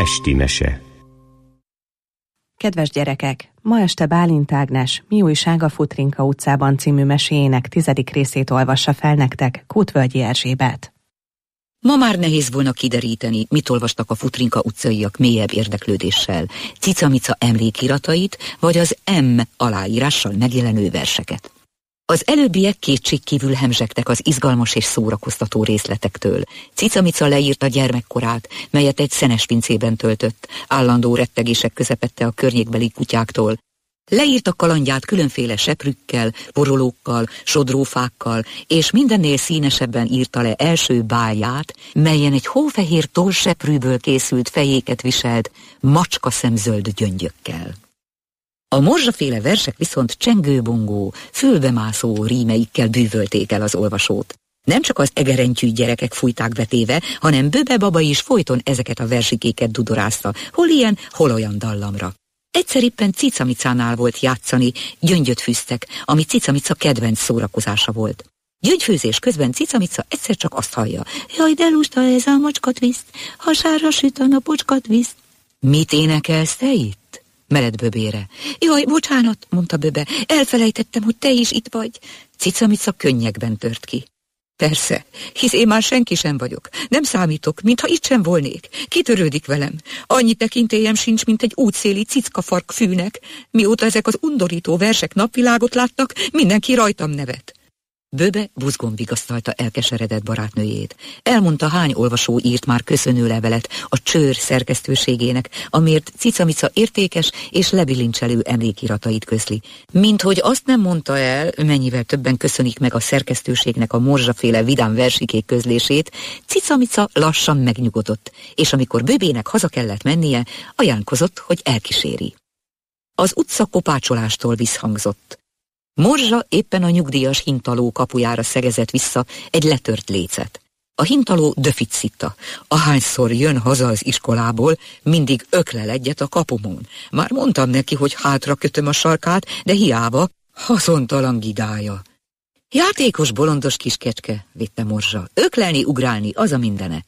[SPEAKER 7] Esti mese.
[SPEAKER 10] Kedves gyerekek! Ma este Bálint Ágnes Mi újság a Futrinka utcában című meséjének 10. részét olvassa fel nektek Kútvölgyi Erzsébet.
[SPEAKER 11] Ma már nehéz volna kideríteni, mit olvastak a Futrinka utcaiak mélyebb érdeklődéssel, Cicamica emlékiratait, vagy az M aláírással megjelenő verseket. Az előbbiek kétségkívül hemzsegtek az izgalmas és szórakoztató részletektől. Cicamica leírta gyermekkorát, melyet egy szenespincében töltött, állandó rettegések közepette a környékbeli kutyáktól. Leírta kalandját különféle seprükkel, borolókkal, sodrófákkal, és mindennél színesebben írta le első bálját, melyen egy hófehér tollseprűből készült fejéket viselt, macska szemzöld gyöngyökkel. A morzsaféle versek viszont csengőbongó, fülbemászó rímeikkel bűvölték el az olvasót. Nem csak az egerentyű gyerekek fújták betéve, hanem Böbe baba is folyton ezeket a versikéket dudorázta, hol ilyen, hol olyan dallamra. Egyszer éppen Cicamicánál volt játszani, gyöngyöt fűztek, ami Cicamica kedvenc szórakozása volt. Gyöngyfőzés közben Cicamica egyszer csak azt hallja: jaj, de lusta ez a macskatviszt, hasára süt a napocskatviszt. Mit énekelsz te itt? Mered Böbére. Jaj, bocsánat, mondta Böbe, elfelejtettem, hogy te is itt vagy. Cicamica könnyekben tört ki. Persze, hisz én már senki sem vagyok. Nem számítok, mintha itt sem volnék. Kitörődik velem. Annyi tekintélyem sincs, mint egy útszéli cickafark fűnek. Mióta ezek az undorító versek napvilágot láttak, mindenki rajtam nevet. Böbe buzgón vigasztalta elkeseredett barátnőjét. Elmondta, hány olvasó írt már köszönőlevelet a Csőr szerkesztőségének, amiért Cicamica értékes és lebilincselő emlékiratait közli. Minthogy azt nem mondta el, mennyivel többen köszönik meg a szerkesztőségnek a morzsaféle vidám versikék közlését, Cicamica lassan megnyugodott, és amikor Böbének haza kellett mennie, ajánlkozott, hogy elkíséri. Az utca kopácsolástól visszhangzott. Morzsa éppen a nyugdíjas hintaló kapujára szegezett vissza egy letört lécet. A hintaló döfit szitta. Ahányszor jön haza az iskolából, mindig öklel egyet a kapumon. Már mondtam neki, hogy hátra kötöm a sarkát, de hiába, haszontalan gidája. Játékos, bolondos kiskecske, védte Morzsa. Öklelni, ugrálni, az a mindene.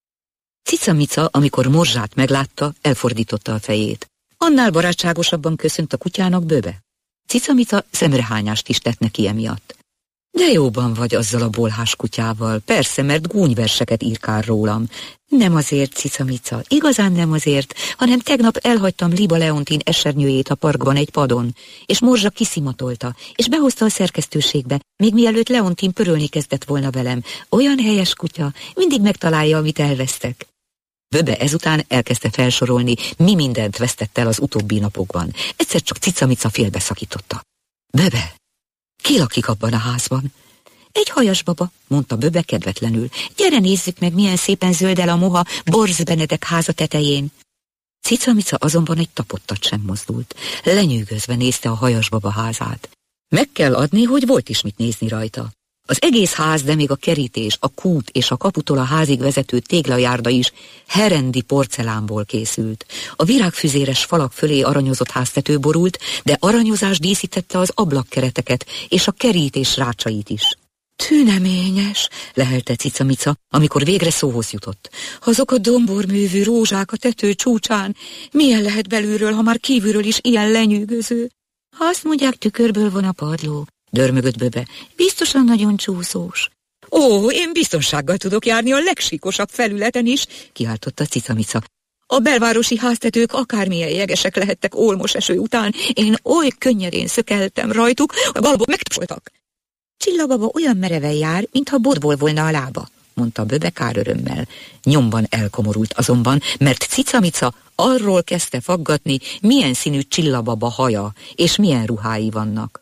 [SPEAKER 11] Cicamica, amikor Morzsát meglátta, elfordította a fejét. Annál barátságosabban köszönt a kutyának Böbe. Cicamica szemrehányást is tett neki emiatt. De jóban vagy azzal a bolhás kutyával, persze, mert gúnyverseket írkál rólam. Nem azért, Cicamica, igazán nem azért, hanem tegnap elhagytam Liba Leontin esernyőjét a parkban egy padon, és Morzsa kiszimatolta, és behozta a szerkesztőségbe, még mielőtt Leontin pörölni kezdett volna velem. Olyan helyes kutya, mindig megtalálja, amit elvesztek. Böbe ezután elkezdte felsorolni, mi mindent vesztett el az utóbbi napokban. Egyszer csak Cicamica félbeszakította. Böbe, ki lakik abban a házban? Egy hajas baba, mondta Böbe kedvetlenül. Gyere, nézzük meg, milyen szépen zöld el a moha Borz Benedek háza tetején. Cicamica azonban egy tapottat sem mozdult. Lenyűgözve nézte a hajas baba házát. Meg kell adni, hogy volt is mit nézni rajta. Az egész ház, de még a kerítés, a kút és a kaputól a házig vezető téglajárda is herendi porcelánból készült. A virágfüzéres falak fölé aranyozott háztető borult, de aranyozás díszítette az ablakkereteket és a kerítés rácsait is. Tüneményes, lehelte Cicamica, amikor végre szóhoz jutott. Azok a domborművű rózsák a tető csúcsán, milyen lehet belülről, ha már kívülről is ilyen lenyűgöző? Azt mondják, tükörből van a padló, dörmögött Böbe. Biztosan nagyon csúszós. Ó, én biztonsággal tudok járni a legsíkosabb felületen is, kiáltotta Cicamica. A belvárosi háztetők akármilyen jegesek lehettek olmos eső után, én oly könnyedén szökeltem rajtuk, a galbok megtapsoltak. Csillababa olyan mereven jár, mintha botból volna a lába, mondta Böbe kárörömmel. Nyomban elkomorult azonban, mert Cicamica arról kezdte faggatni, milyen színű Csillababa haja, és milyen ruhái vannak.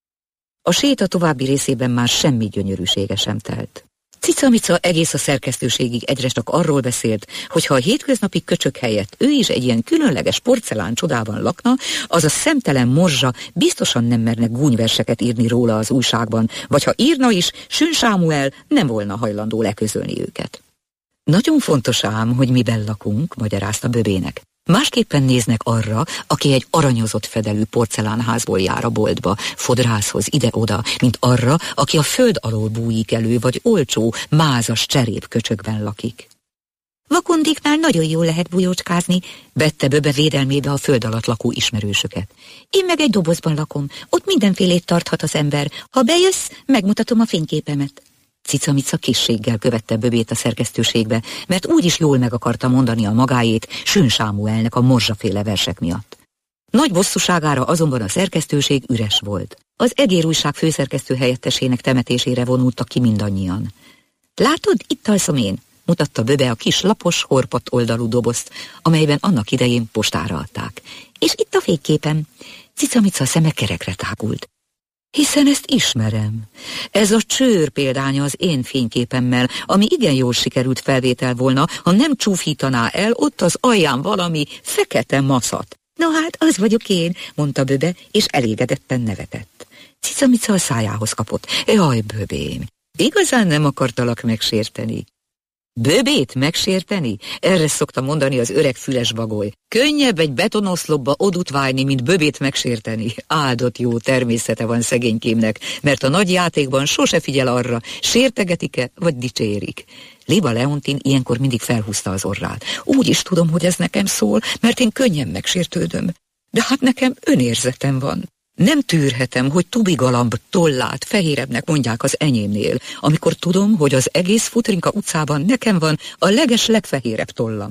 [SPEAKER 11] A séta további részében már semmi gyönyörűsége sem telt. Cicamica egész a szerkesztőségig egyre csak arról beszélt, hogy ha a hétköznapi köcsök helyett ő is egy ilyen különleges porcelán csodában lakna, az a szemtelen Morzsa biztosan nem merne gúnyverseket írni róla az újságban, vagy ha írna is, Sün Sámuel nem volna hajlandó leközölni őket. Nagyon fontos ám, hogy miben lakunk, magyarázta Böbének. Másképpen néznek arra, aki egy aranyozott fedelű porcelánházból jár a boltba, fodrászhoz ide-oda, mint arra, aki a föld alól bújik elő, vagy olcsó, mázas cserépköcsökben lakik. Vakondéknál nagyon jól lehet bujócskázni, vette Böbe védelmébe a föld alatt lakó ismerősöket. Én meg egy dobozban lakom, ott mindenfélét tarthat az ember. Ha bejössz, megmutatom a fényképemet. Cicamica készséggel követte Böbét a szerkesztőségbe, mert úgyis jól meg akarta mondani a magáét Sőn Sámuelnek a morzsaféle versek miatt. Nagy bosszúságára azonban a szerkesztőség üres volt. Az Egér újság főszerkesztő helyettesének temetésére vonultak ki mindannyian. Látod, itt alszom én, mutatta Böbe a kis lapos, horpadt oldalú dobozt, amelyben annak idején postára adták. És itt a fényképem. Cicamica szeme kerekre tágult. Hiszen ezt ismerem. Ez a csőr példánya az én fényképemmel, ami igen jól sikerült felvétel volna, ha nem csúfítaná el ott az alján valami fekete maszat. Na hát, az vagyok én, mondta Böbe, és elégedetten nevetett. Cicamica a szájához kapott. Jaj, Böbém, igazán nem akartalak megsérteni. Böbét megsérteni? Erre szokta mondani az öreg füles bagoly. Könnyebb egy betonoszlopba odutválni, mint Böbét megsérteni. Áldott jó természete van szegénykémnek, mert a nagy játékban sose figyel arra, sértegetik-e, vagy dicsérik. Liba Leontin ilyenkor mindig felhúzta az orrát. Úgy is tudom, hogy ez nekem szól, mert én könnyen megsértődöm. De hát nekem önérzetem van. Nem tűrhetem, hogy Tubigalamb tollát fehérebbnek mondják az enyémnél, amikor tudom, hogy az egész Futrinka utcában nekem van a legfehérebb tollam.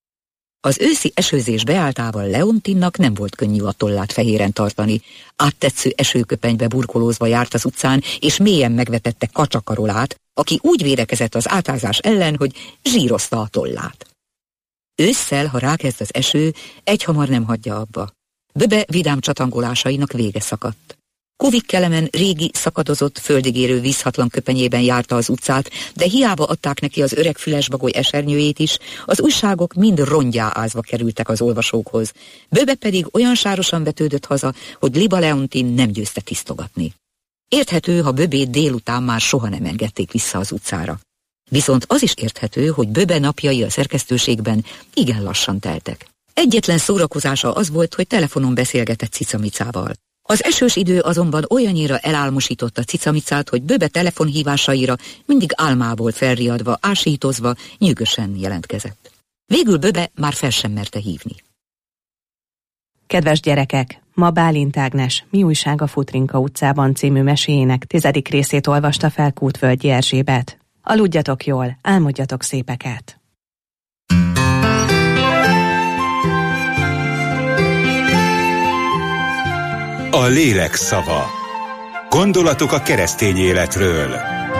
[SPEAKER 11] Az őszi esőzés beálltával Leontinnak nem volt könnyű a tollát fehéren tartani. Áttetsző esőköpenybe burkolózva járt az utcán, és mélyen megvetette Kacsakarolát, aki úgy védekezett az átázás ellen, hogy zsírozta a tollát. Ősszel, ha rákezd az eső, egyhamar nem hagyja abba. Böbe vidám csatangolásainak vége szakadt. Kovik Kelemen régi, szakadozott, földigérő vízhatlan köpenyében járta az utcát, de hiába adták neki az öreg fülesbagoly esernyőjét is, az újságok mind rongyá ázva kerültek az olvasókhoz. Böbe pedig olyan sárosan vetődött haza, hogy Liba Leontin nem győzte tisztogatni. Érthető, ha Böbét délután már soha nem engedték vissza az utcára. Viszont az is érthető, hogy Böbe napjai a szerkesztőségben igen lassan teltek. Egyetlen szórakozása az volt, hogy telefonon beszélgetett Cicamicával. Az esős idő azonban olyannyira elálmosította Cicamicát, hogy Böbe telefonhívásaira mindig álmából felriadva, ásítozva, nyűgösen jelentkezett. Végül Böbe már fel sem merte hívni.
[SPEAKER 10] Kedves gyerekek! Ma Bálint Ágnes Mi újság a Futrinka utcában című meséjének 10. részét olvasta fel Kútvölgyi Erzsébet. Aludjatok jól, álmodjatok szépeket!
[SPEAKER 12] A lélek szava. Gondolatok a keresztény életről.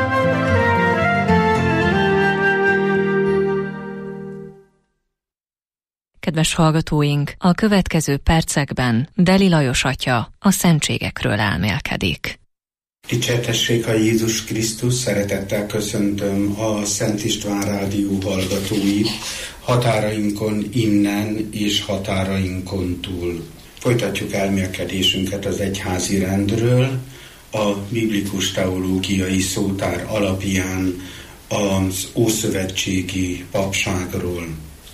[SPEAKER 13] Kedves hallgatóink, a következő percekben Deli Lajos atya a szentségekről elmélkedik.
[SPEAKER 14] Dicsértessék a Jézus Krisztus, szeretettel köszöntöm a Szent István Rádió hallgatóit határainkon innen és határainkon túl. Folytatjuk elmélkedésünket az egyházi rendről, a biblikus teológiai szótár alapján az ószövetségi papságról.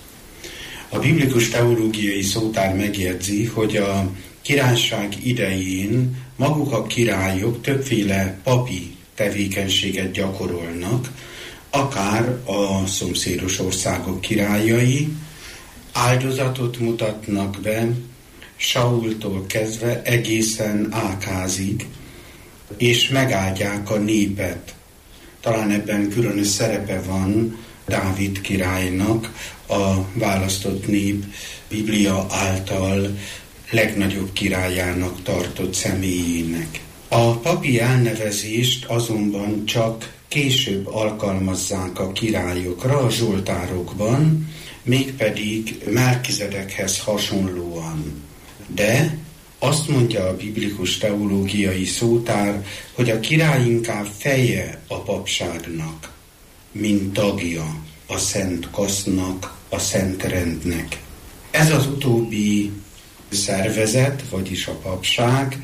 [SPEAKER 14] A biblikus teológiai szótár megjegyzi, hogy a királyság idején maguk a királyok többféle papi tevékenységet gyakorolnak, akár a szomszédos országok királyai áldozatot mutatnak be, Saultól kezdve egészen Ákázig, és megáldják a népet. Talán ebben különös szerepe van Dávid királynak, a választott nép Biblia által legnagyobb királyának tartott személyének. A papi elnevezést azonban csak később alkalmazzák a királyokra a zsoltárokban, mégpedig Melkizedekhez hasonlóan. De azt mondja a biblikus teológiai szótár, hogy a király inkább feje a papságnak, mint tagja a szent kasznak, a szent rendnek. Ez az utóbbi szervezet, vagyis a papság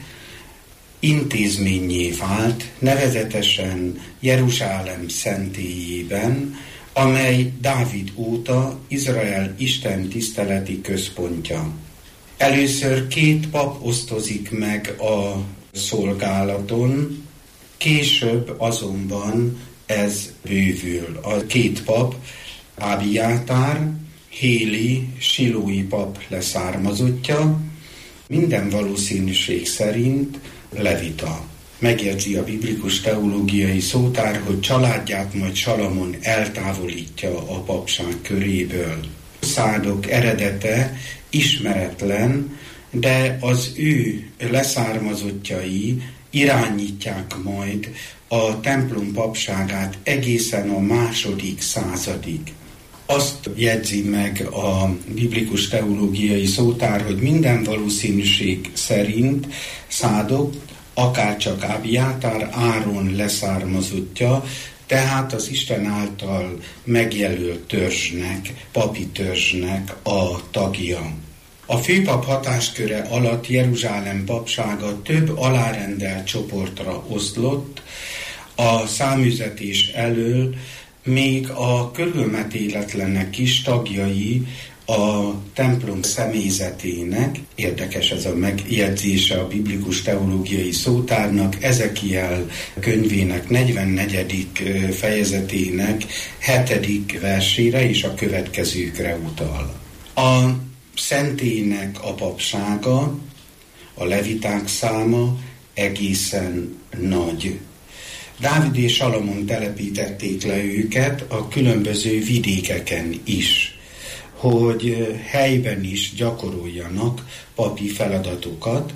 [SPEAKER 14] intézménnyé vált, nevezetesen Jeruzsálem szentélyében, amely Dávid óta Izrael Isten tiszteleti központja. Először 2 pap osztozik meg a szolgálaton, később azonban ez bővül. A 2 pap Ábiátár, Héli, silói pap leszármazottja, minden valószínűség szerint levita. Megjegyzi a biblikus teológiai szótár, hogy családját majd Salamon eltávolítja a papság köréből. Szádok eredete ismeretlen, de az ő leszármazottjai irányítják majd a templom papságát egészen a 2. századig. Azt jegyzi meg a biblikus teológiai szótár, hogy minden valószínűség szerint Szádok, akárcsak Ábiátár, Áron leszármazottja, tehát az Isten által megjelölt törzsnek, papi törzsnek a tagja. A főpap hatásköre alatt Jeruzsálem papsága több alárendelt csoportra oszlott, a számüzetés elől még a körülmetéletlenek is tagjai a templom személyzetének. Érdekes ez a megjegyzése a biblikus teológiai szótárnak, Ezekiel könyvének 44. fejezetének 7. versére és a következőkre utal. A szentélynek a papsága, a leviták száma egészen nagy. Dávid és Salamon telepítették le őket a különböző vidékeken is, hogy helyben is gyakoroljanak papi feladatokat,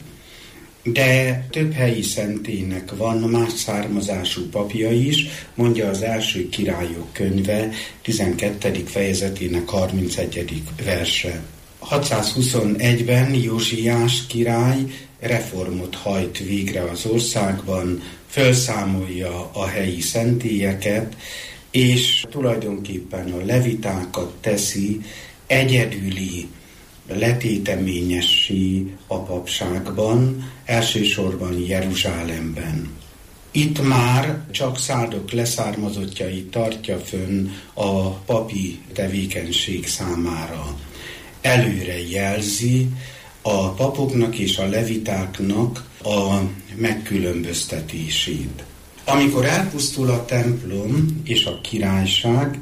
[SPEAKER 14] de több helyi szentélynek van más származású papja is, mondja az első Királyok könyve 12. fejezetének 31. verse. 621-ben Józsiás király reformot hajt végre az országban, felszámolja a helyi szentélyeket, és tulajdonképpen a levitákat teszi egyedüli letéteményessé a papságban, elsősorban Jeruzsálemben. Itt már csak Szádok leszármazottjai tartja fönn a papi tevékenység számára. Előre jelzi a papoknak és a levitáknak a megkülönböztetését. Amikor elpusztul a templom és a királyság,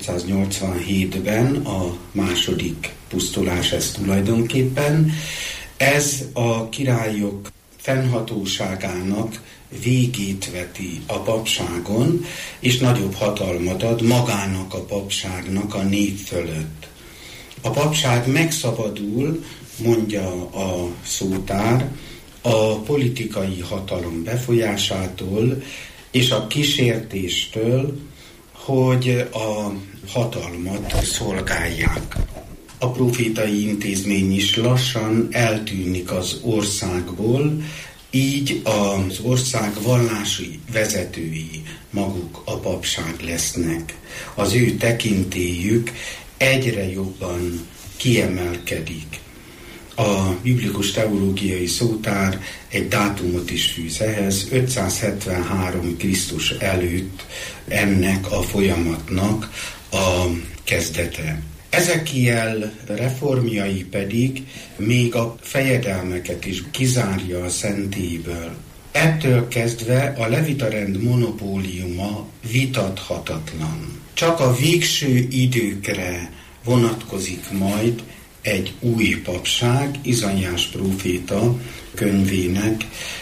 [SPEAKER 14] 587-ben a második pusztulás ez tulajdonképpen, ez a királyok fennhatóságának végét veti a papságon, és nagyobb hatalmat ad magának a papságnak a nép fölött. A papság megszabadul, mondja a szótár, a politikai hatalom befolyásától és a kísértéstől, hogy a hatalmat szolgálják. A profétai intézmény is lassan eltűnik az országból, így az ország vallási vezetői maguk a papság lesznek. Az ő tekintélyük egyre jobban kiemelkedik. A biblikus teológiai szótár egy dátumot is fűz ehhez, 573 Krisztus előtt ennek a folyamatnak a kezdete. Ezekiel reformjai pedig még a fejedelmeket is kizárja a szentélyből. Ettől kezdve a levitarend monopóliuma vitathatatlan. Csak a végső időkre vonatkozik majd egy új papság, Izaiás próféta könyvének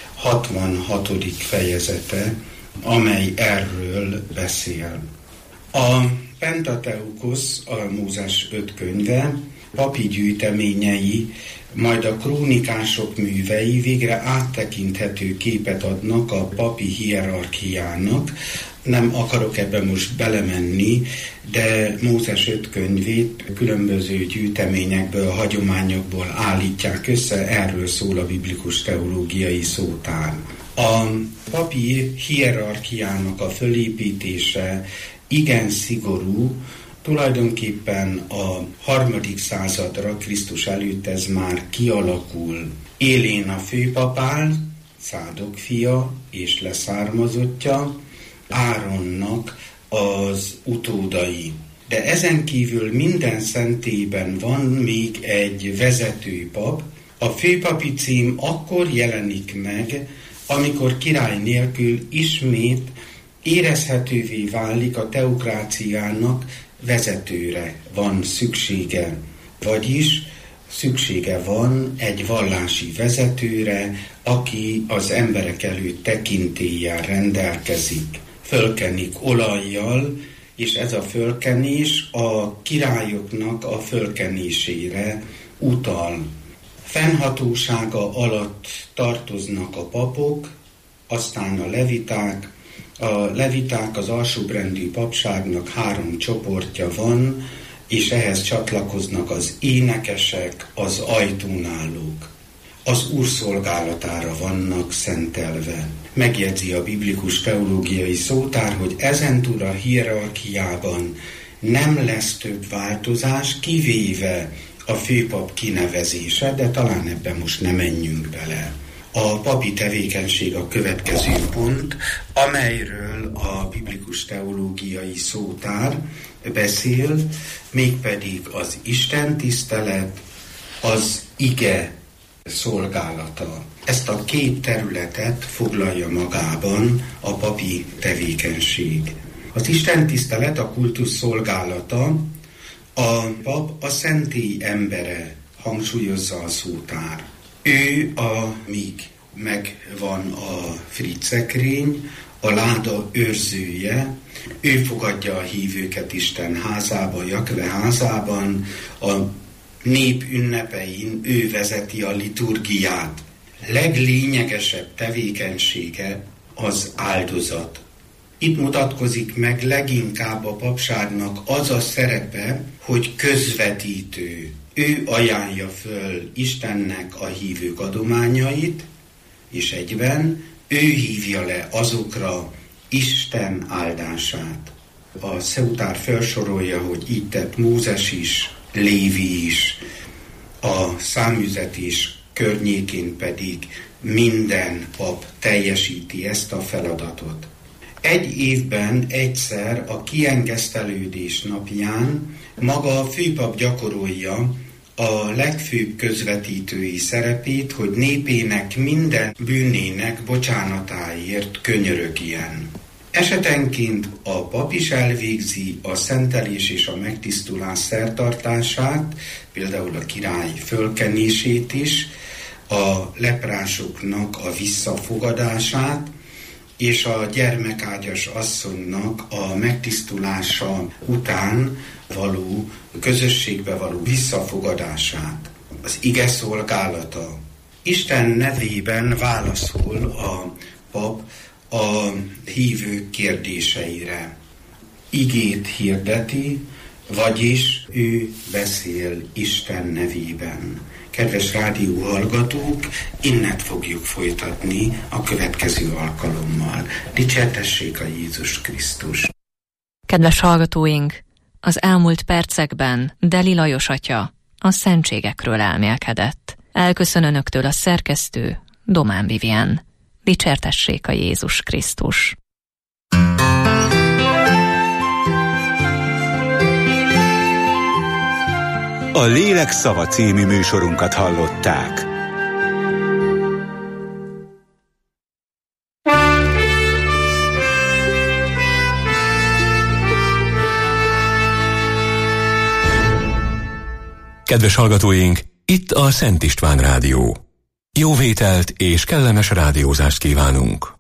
[SPEAKER 14] 66. fejezete, amely erről beszél. A Pentateukosz, a Mózes 5 könyve, papi gyűjteményei, majd a krónikások művei végre áttekinthető képet adnak a papi hierarchiának. Nem akarok ebben most belemenni, de Mózes 5 könyvét különböző gyűjteményekből, hagyományokból állítják össze, erről szól a biblikus teológiai szótár. A papi hierarchiának a fölépítése igen szigorú, tulajdonképpen a 3. századra Krisztus előtt ez már kialakul. Élén a főpapál, Szádok fia és leszármazottja, Áronnak az utódai. De ezen kívül minden szentélyben van még egy vezetőpap. A főpapi cím akkor jelenik meg, amikor király nélkül ismét érezhetővé válik a teokráciának vezetőre van szüksége, vagyis szüksége van egy vallási vezetőre, aki az emberek előtt tekintéllyel rendelkezik. Fölkenik olajjal, és ez a fölkenés a királyoknak a fölkenésére utal. Fennhatósága alatt tartoznak a papok, aztán a leviták. A leviták, az alsóbrendű papságnak 3 csoportja van, és ehhez csatlakoznak az énekesek, az ajtónállók. Az Úr szolgálatára vannak szentelve. Megjegyzi a biblikus teológiai szótár, hogy ezentúl a hierarchiában nem lesz több változás, kivéve a főpap kinevezése, de talán ebben most nem menjünk bele. A papi tevékenység a következő pont, amelyről a biblikus teológiai szótár beszél, mégpedig az istentisztelet, az ige szolgálata. Ezt a 2 területet foglalja magában a papi tevékenység. Az istentisztelet, a kultusz szolgálata, a pap a szentély embere, hangsúlyozza a szótár. Ő, amíg megvan a frigyszekrény, a láda őrzője, ő fogadja a hívőket Isten házába, Jakve házában, a nép ünnepein ő vezeti a liturgiát. Leglényegesebb tevékenysége az áldozat. Itt mutatkozik meg leginkább a papságnak az a szerepe, hogy közvetítő. Ő ajánlja föl Istennek a hívők adományait, és egyben ő hívja le azokra Isten áldását. A szeutár felsorolja, hogy így tett Mózes is, Lévi is, a számüzetés környékén pedig minden pap teljesíti ezt a feladatot. Egy évben egyszer a kiengesztelődés napján maga a főpap gyakorolja a legfőbb közvetítői szerepét, hogy népének minden bűnének bocsánatáért könyörögjen. Esetenként a pap is elvégzi a szentelés és a megtisztulás szertartását, például a király fölkenését is, a leprásoknak a visszafogadását, és a gyermekágyas asszonynak a megtisztulása után való közösségbe való visszafogadását. Az ige szolgálata. Isten nevében válaszol a pap a hívők kérdéseire. Igét hirdeti, vagyis ő beszél Isten nevében. Kedves rádióhallgatók, innen fogjuk folytatni a következő alkalommal. Dicsértessék a Jézus Krisztus!
[SPEAKER 13] Kedves hallgatóink, az elmúlt percekben Deli Lajos atya a szentségekről elmélkedett. Elköszön önöktől a szerkesztő, Domán Vivien. Dicsértessék a Jézus Krisztus!
[SPEAKER 12] A Lélek szava című műsorunkat hallották.
[SPEAKER 1] Kedves hallgatóink, itt a Szent István Rádió. Jó vételt és kellemes rádiózást kívánunk!